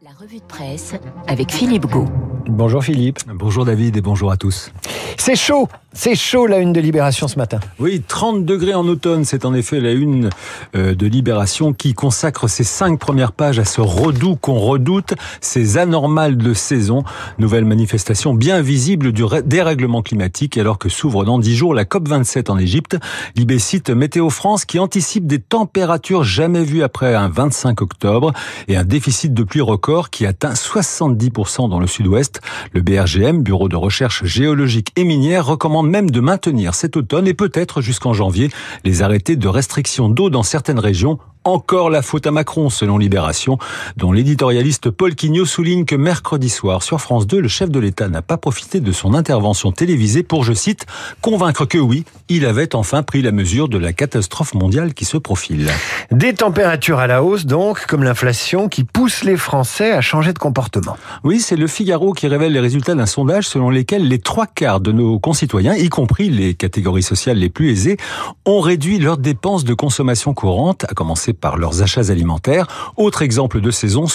La revue de presse avec Philippe Gault. Bonjour Philippe. Bonjour David et bonjour à tous. C'est chaud la une de Libération ce matin. Oui, 30 degrés en automne, c'est en effet la une de Libération qui consacre ses 5 premières pages à ce redout qu'on redoute, ces anormales de saison. Nouvelle manifestation bien visible du dérèglement climatique alors que s'ouvre dans 10 jours la COP27 en Égypte. Libé cite Météo France qui anticipe des températures jamais vues après un 25 octobre et un déficit de pluie record qui atteint 70% dans le sud-ouest. Le BRGM, Bureau de recherche géologique et minière, recommande même de maintenir cet automne et peut-être jusqu'en janvier les arrêtés de restriction d'eau dans certaines régions. Encore la faute à Macron, selon Libération, dont l'éditorialiste Paul Quignot souligne que mercredi soir, sur France 2, le chef de l'État n'a pas profité de son intervention télévisée pour, je cite, convaincre que oui, il avait enfin pris la mesure de la catastrophe mondiale qui se profile. Des températures à la hausse donc, comme l'inflation, qui pousse les Français à changer de comportement. Oui, c'est le Figaro qui révèle les résultats d'un sondage selon lesquels les 3/4 de nos concitoyens, y compris les catégories sociales les plus aisées, ont réduit leurs dépenses de consommation courante, à commencer par leurs achats alimentaires. Autre exemple de saison,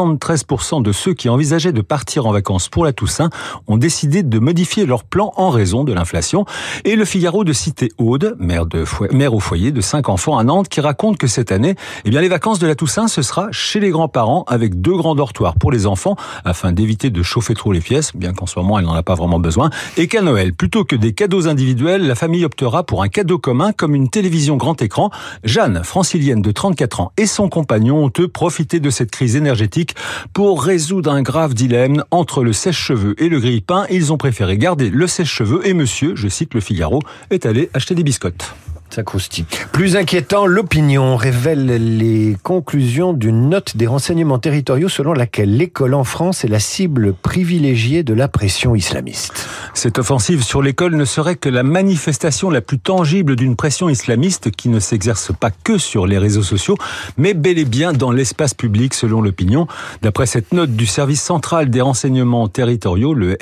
73% de ceux qui envisageaient de partir en vacances pour la Toussaint ont décidé de modifier leur plan en raison de l'inflation. Et le Figaro de citer Aude, mère au foyer de 5 enfants à Nantes, qui raconte que cette année, les vacances de la Toussaint, ce sera chez les grands-parents avec 2 grands dortoirs pour les enfants afin d'éviter de chauffer trop les pièces, bien qu'en ce moment elle n'en a pas vraiment besoin. Et qu'à Noël, plutôt que des cadeaux individuels, la famille optera pour un cadeau commun comme une télévision grand écran. Jeanne, francilienne de 34 ans, et son compagnon ont profité de cette crise énergétique pour résoudre un grave dilemme entre le sèche-cheveux et le grille-pain. Ils ont préféré garder le sèche-cheveux et monsieur, je cite le Figaro, est allé acheter des biscottes. Ça croustille. Plus inquiétant, l'Opinion révèle les conclusions d'une note des renseignements territoriaux selon laquelle l'école en France est la cible privilégiée de la pression islamiste. Cette offensive sur l'école ne serait que la manifestation la plus tangible d'une pression islamiste qui ne s'exerce pas que sur les réseaux sociaux, mais bel et bien dans l'espace public selon l'Opinion. D'après cette note du service central des renseignements territoriaux, le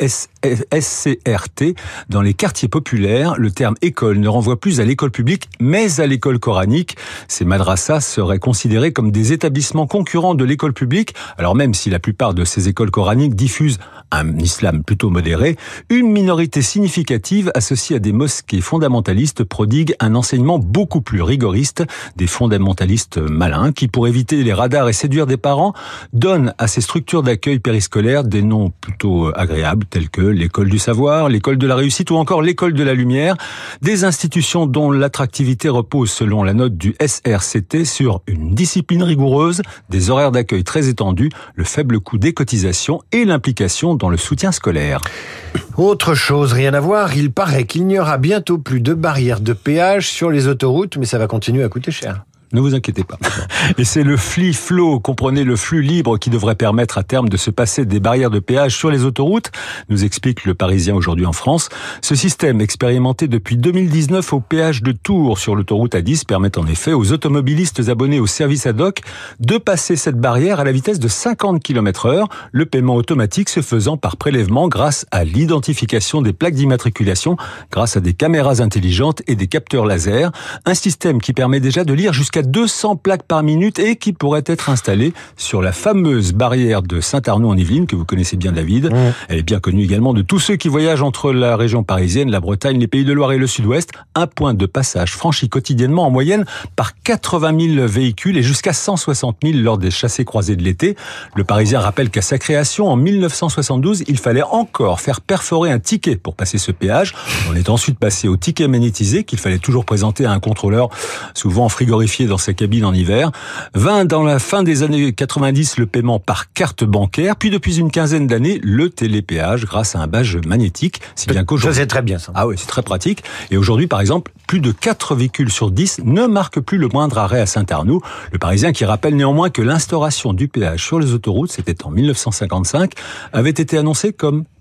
SCRT, dans les quartiers populaires, le terme école ne renvoie plus à l'école publique, mais à l'école coranique. Ces madrasas seraient considérés comme des établissements concurrents de l'école publique, alors même si la plupart de ces écoles coraniques diffusent un islam plutôt modéré, une minorité significative associée à des mosquées fondamentalistes prodigue un enseignement beaucoup plus rigoriste. Des fondamentalistes malins qui, pour éviter les radars et séduire des parents, donnent à ces structures d'accueil périscolaire des noms plutôt agréables tels que l'école du savoir, l'école de la réussite ou encore l'école de la lumière. Des institutions dont l'attractivité repose, selon la note du SRCT, sur une discipline rigoureuse, des horaires d'accueil très étendus, le faible coût des cotisations et l'implication dans le soutien scolaire. Autre chose, rien à voir, il paraît qu'il n'y aura bientôt plus de barrières de péage sur les autoroutes, mais ça va continuer à coûter cher. Ne vous inquiétez pas. Et c'est le FLI-FLO, comprenez le flux libre, qui devrait permettre à terme de se passer des barrières de péage sur les autoroutes, nous explique le Parisien aujourd'hui en France. Ce système, expérimenté depuis 2019 au péage de Tours sur l'autoroute A10, permet en effet aux automobilistes abonnés au service ad hoc de passer cette barrière à la vitesse de 50 km/h, le paiement automatique se faisant par prélèvement grâce à l'identification des plaques d'immatriculation, grâce à des caméras intelligentes et des capteurs laser. Un système qui permet déjà de lire jusqu'à 200 plaques par minute et qui pourrait être installée sur la fameuse barrière de Saint-Arnaud-en-Yvelines, que vous connaissez bien, David. Elle est bien connue également de tous ceux qui voyagent entre la région parisienne, la Bretagne, les Pays de Loire et le Sud-Ouest. Un point de passage franchi quotidiennement en moyenne par 80 000 véhicules et jusqu'à 160 000 lors des chassés-croisés de l'été. Le Parisien rappelle qu'à sa création, en 1972, il fallait encore faire perforer un ticket pour passer ce péage. On est ensuite passé au ticket magnétisé qu'il fallait toujours présenter à un contrôleur, souvent frigorifié dans sa cabine en hiver. 20 dans la fin des années 90, le paiement par carte bancaire. Puis depuis une quinzaine d'années, le télépéage grâce à un badge magnétique. Si bien qu'aujourd'hui... Ça, c'est très bien, ça. Ah oui, c'est très pratique. Et aujourd'hui, par exemple, plus de 4 véhicules sur 10 ne marquent plus le moindre arrêt à Saint-Arnoux. Le Parisien qui rappelle néanmoins que l'instauration du péage sur les autoroutes, c'était en 1955, avait été annoncée comme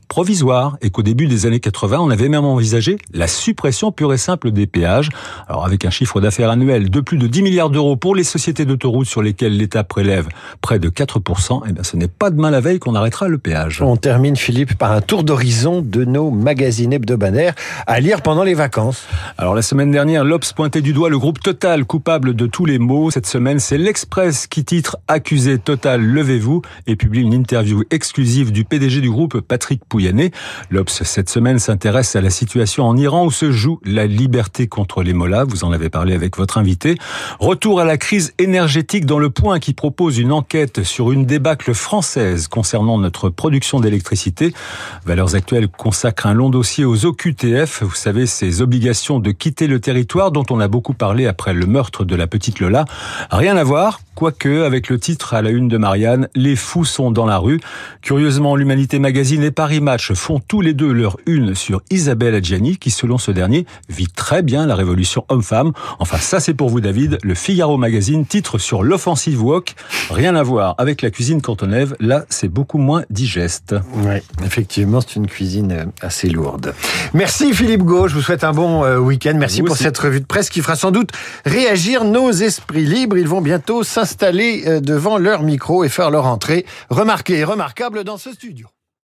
provisoire et qu'au début des années 80, on avait même envisagé la suppression pure et simple des péages. Alors avec un chiffre d'affaires annuel de plus de 10 milliards d'euros pour les sociétés d'autoroutes sur lesquelles l'État prélève près de 4%, eh bien ce n'est pas demain la veille qu'on arrêtera le péage. On termine, Philippe, par un tour d'horizon de nos magazines hebdomadaires à lire pendant les vacances. Alors la semaine dernière, l'Obs pointait du doigt le groupe Total, coupable de tous les maux. Cette semaine, c'est l'Express qui titre « Accusé Total, levez-vous » et publie une interview exclusive du PDG du groupe, Patrick Pouyanné. L'Obs, cette semaine, s'intéresse à la situation en Iran où se joue la liberté contre les mollahs. Vous en avez parlé avec votre invité. Retour à la crise énergétique dans Le Point qui propose une enquête sur une débâcle française concernant notre production d'électricité. Valeurs Actuelles consacre un long dossier aux OQTF. Vous savez, ces obligations de quitter le territoire dont on a beaucoup parlé après le meurtre de la petite Lola. Rien à voir, quoique avec le titre à la une de Marianne, les fous sont dans la rue. Curieusement, l'Humanité Magazine et Paris Match font tous les deux leur une sur Isabelle Adjani, qui selon ce dernier vit très bien la révolution homme-femme. Enfin, ça c'est pour vous David. Le Figaro Magazine titre sur l'offensive wok. Rien à voir avec la cuisine cantonnaise. Là, c'est beaucoup moins digeste. Oui, effectivement, c'est une cuisine assez lourde. Merci Philippe Gau, je vous souhaite un bon week-end. Merci pour cette revue de presse qui fera sans doute réagir nos esprits libres. Ils vont bientôt s'installer devant leur micro et faire leur entrée remarquée et remarquable dans ce studio.